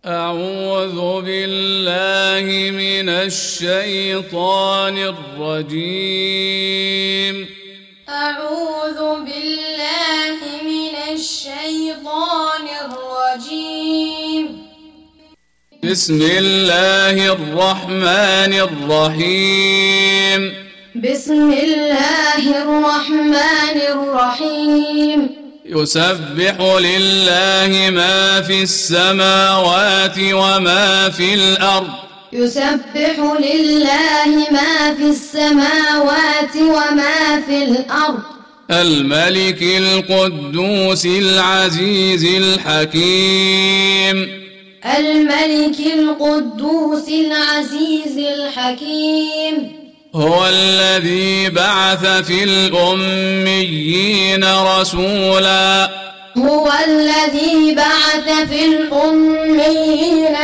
أعوذ بالله من الشيطان الرجيم. أعوذ بالله من الشيطان الرجيم. بسم الله الرحمن الرحيم. بسم الله الرحمن الرحيم. يسبح لله ما في السماوات وما في الأرض. يسبح لله ما في السماوات وما في الأرض. الملك القدوس العزيز الحكيم. الملك القدوس العزيز الحكيم. هو الذي بعث في الأميين رسولا. هو الذي بعث في الأميين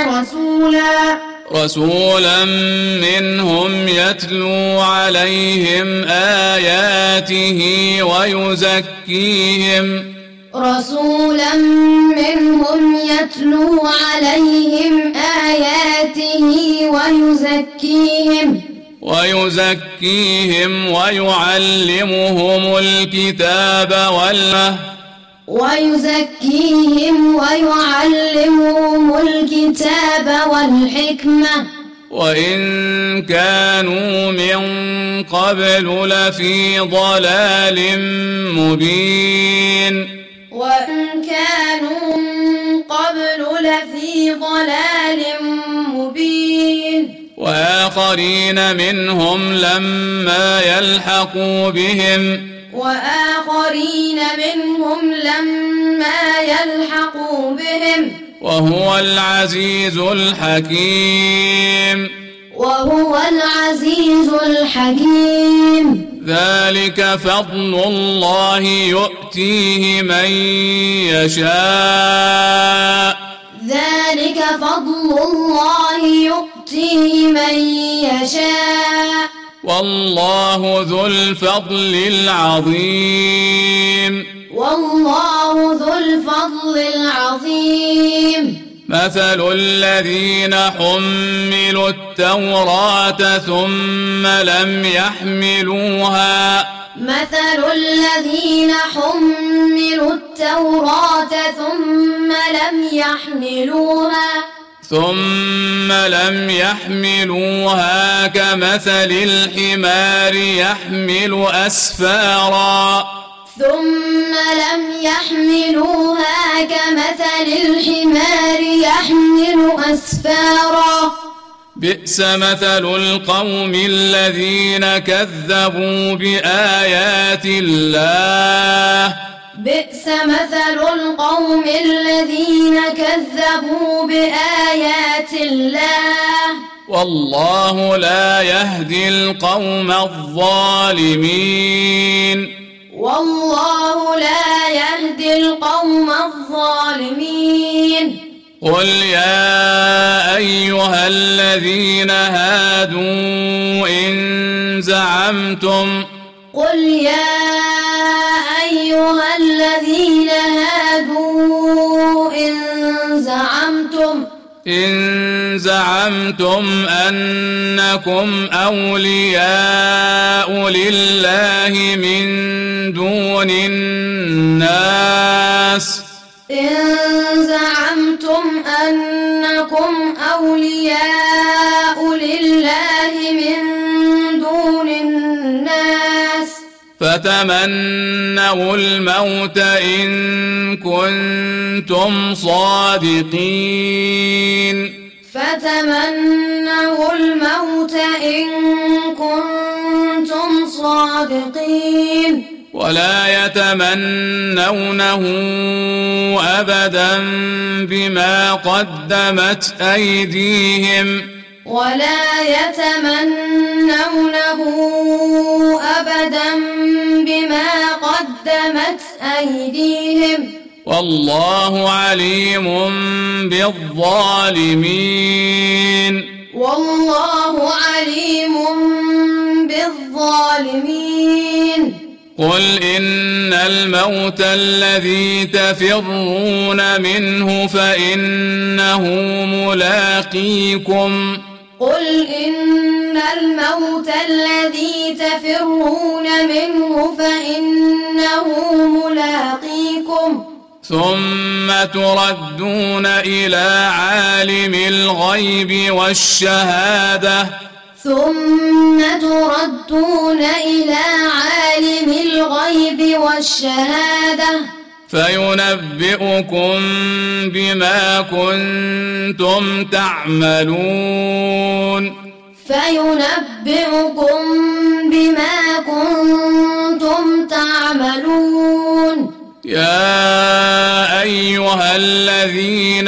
رسولا منهم يتلو عليهم آياته ويزكيهم. رسولا منهم يتلو عليهم آياته ويزكيهم ويعلمهم الكتاب والحكمة وإن كانوا من قبل لفي ضلال مبين. وآخرين منهم لما يلحقوا بهم وهو العزيز الحكيم. ذلك فضل الله يؤتيه من يشاء والله ذو الفضل العظيم. مثل الذين حملوا التوراة ثم لم يحملوها كمثل الحمار يحمل أسفارا بئس مثل القوم الذين كذبوا بآيات الله والله لا يهدي القوم الظالمين. قل يا أيها الذين هادوا إن زعمتم أنكم أولياء لله من دون الناس فتمنوا الموت إن كنتم صادقين. ولا يتمنونه أبدا بما قدمت أيديهم والله عليم بالظالمين. قل إن الموت الذي تفرون منه فإنه ملاقيكم قل إن الموت الذي تفرون منه فإنه ملاقيكم ثم تردون إلى عالم الغيب والشهادة فينبئكم بما كنتم تعملون يا أيها الذين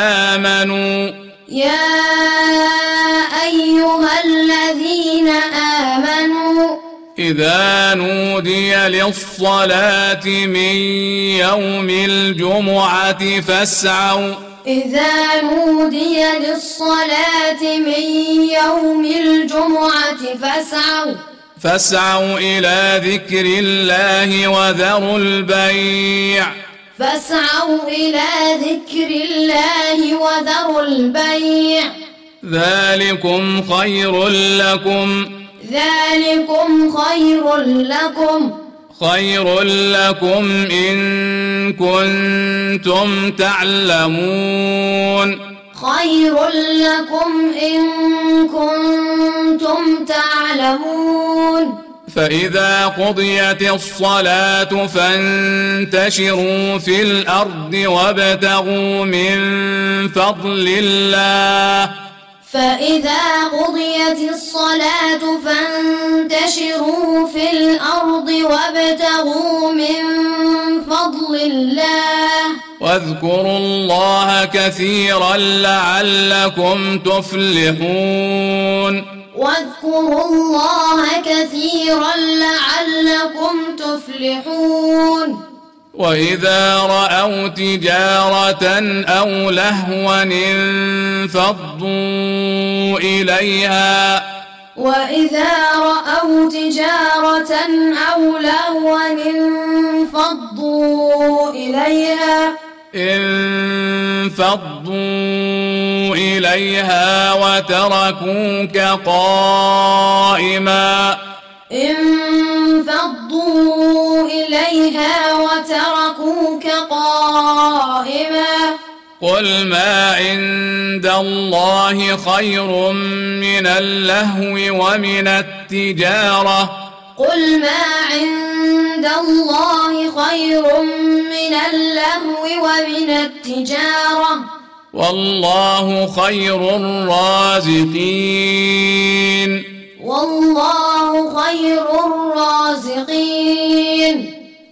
آمنوا إذا نودي للصلاة من يوم الجمعة فاسعوا إلى ذكر الله وذروا البيع ذلكم خير لكم إن كنتم تعلمون فإذا قضيت الصلاة فانتشروا في الأرض وابتغوا من فضل الله واذكروا الله كثيرا لعلكم تفلحون وإذا رأوا تجارة أو لهوا انفضوا إليها وتركوك قائما قل ما عند الله خير من اللهو ومن التجارة والله خير الرازقين